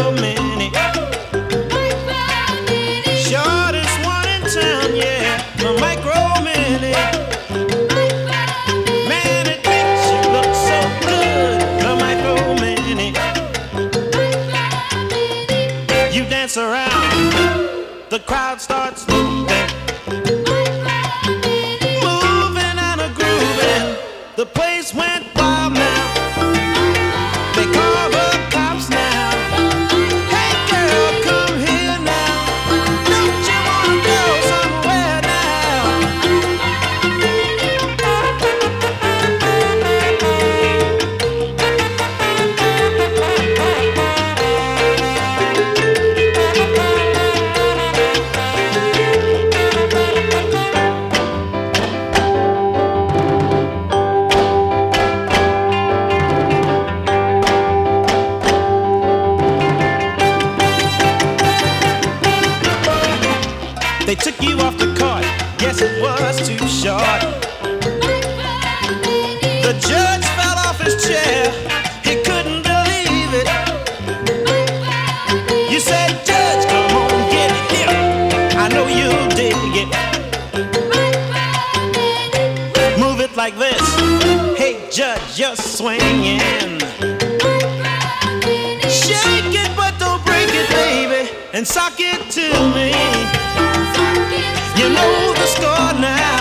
micro mini. Shortest one in town, yeah, the micro mini. Man, it makes you look so good, the micro mini. You dance around, the crowd starts moving, moving and a grooving. The place went wild now. They call the cops now. Hey girl, come here now. Don't you wanna go somewhere now? They took you off the cart, yes it was too short. The judge fell off his chair, he couldn't believe it. You said, Judge, come on, get here, I know you'll dig it. Move it like this, hey Judge, you're swinging. Shake it but don't break it, baby, and sock it to me. You know the score now.